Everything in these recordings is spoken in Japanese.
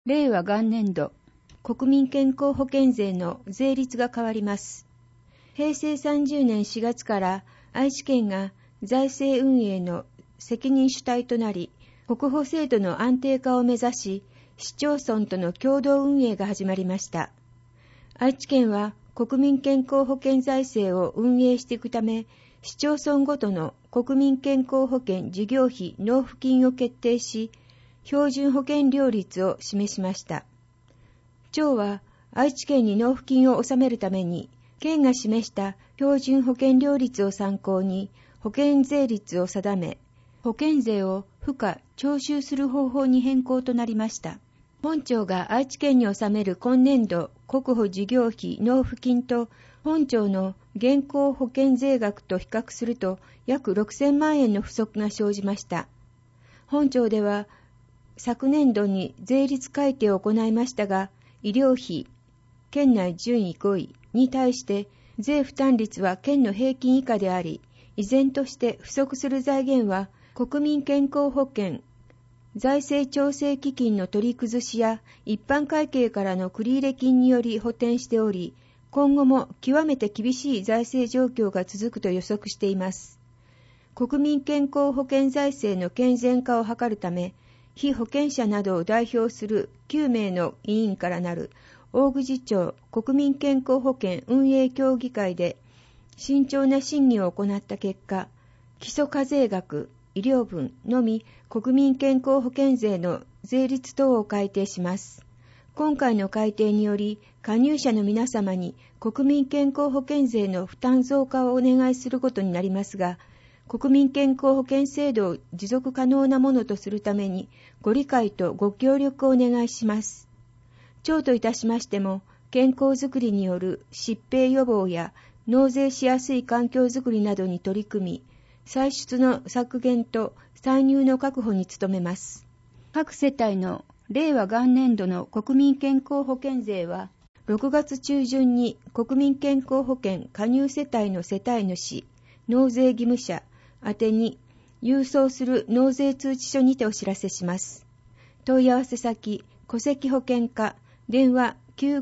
令和元年度、国民健康保険税の税率が変わります。平成30年4月から愛知県が財政運営の責任主体となり、国保制度の安定化を目指し、市町村との共同運営が始まりました。愛知県は国民健康保険財政を運営していくため、市町村ごとの国民健康保険事業費納付金を決定し、標準保険料率を示しました。町は愛知県に納付金を納めるために、県が示した標準保険料率を参考に保険税率を定め、保険税を付加徴収する方法に変更となりました。本町が愛知県に納める今年度国保事業費納付金と本町の現行保険税額と比較すると約6000万円の不足が生じました。本町では昨年度に税率改定を行いましたが、医療費、県内順位5位に対して税負担率は県の平均以下であり、依然として不足する財源は国民健康保険財政調整基金の取り崩しや一般会計からの繰入金により補填しており、今後も極めて厳しい財政状況が続くと予測しています。国民健康保険財政の健全化を図るため、被保険者などを代表する9名の委員からなる大口町国民健康保険運営協議会で慎重な審議を行った結果、基礎課税額、医療分のみ国民健康保険税の税率等を改定します。今回の改定により、加入者の皆様に国民健康保険税の負担増加をお願いすることになりますが、国民健康保険制度を持続可能なものとするためにご理解とご協力をお願いします。町といたしましても、健康づくりによる疾病予防や納税しやすい環境づくりなどに取り組み、歳出の削減と歳入の確保に努めます。各世帯の令和元年度の国民健康保険税は、6月中旬に国民健康保険加入世帯の世帯主、納税義務者宛てに郵送する納税通知書にてお知らせします。問い合わせ先、戸籍保険課、電話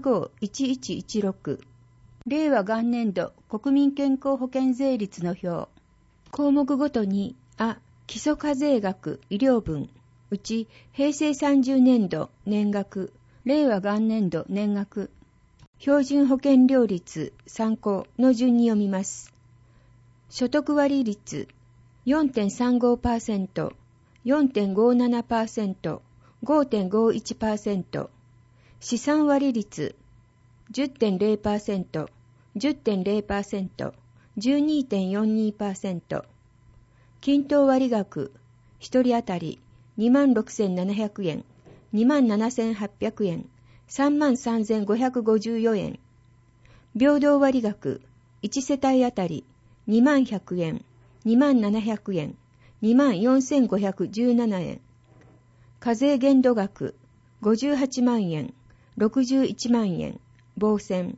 95-1116。令和元年度国民健康保険税率の表。項目ごとに、基礎課税額、医療分、うち平成30年度年額、令和元年度年額、標準保険料率参考の順に読みます。所得割率 4.35%、4.57%、5.51%、資産割率 10.0%、10.0%、12.42%、均等割額、1人当たり26,700円、27,800円、33,554円。平等割額、1世帯当たり21,100円、27,700円、24,517円。課税限度額、58万円、61万円、防線。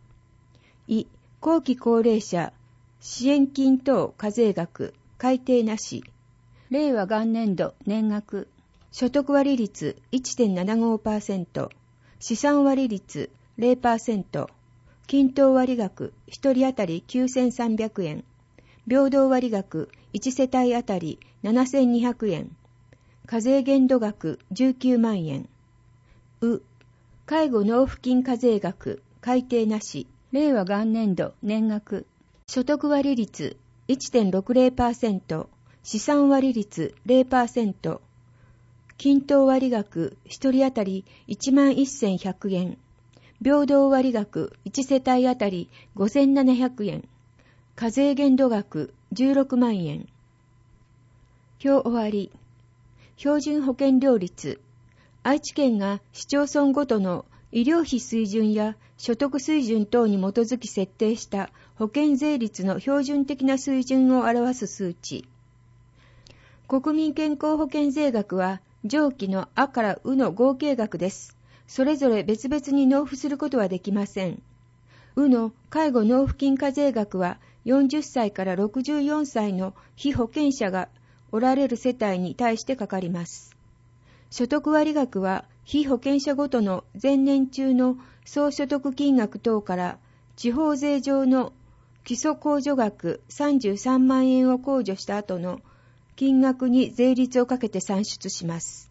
後期高齢者支援金等課税額改定なし。令和元年度年額所得割率 1.75%、資産割率 0%、均等割額1人当たり9,300円、平等割額1世帯当たり7,200円、課税限度額19万円。介護納付金課税額改定なし。令和元年度年額所得割率 1.60%、資産割率 0%、均等割額1人当たり11,100円、平等割額1世帯当たり5,700円、課税限度額16万円。表終わり。標準保険料率。愛知県が市町村ごとの医療費水準や所得水準等に基づき設定した保険税率の標準的な水準を表す数値。国民健康保険税額は上記のあからうの合計額です。それぞれ別々に納付することはできません。うの介護納付金課税額は40歳から64歳の被保険者がおられる世帯に対してかかります。 所得割額は被保険者ごとの前年中の総所得金額等から地方税上の基礎控除額33万円を控除した後の金額に税率をかけて算出します。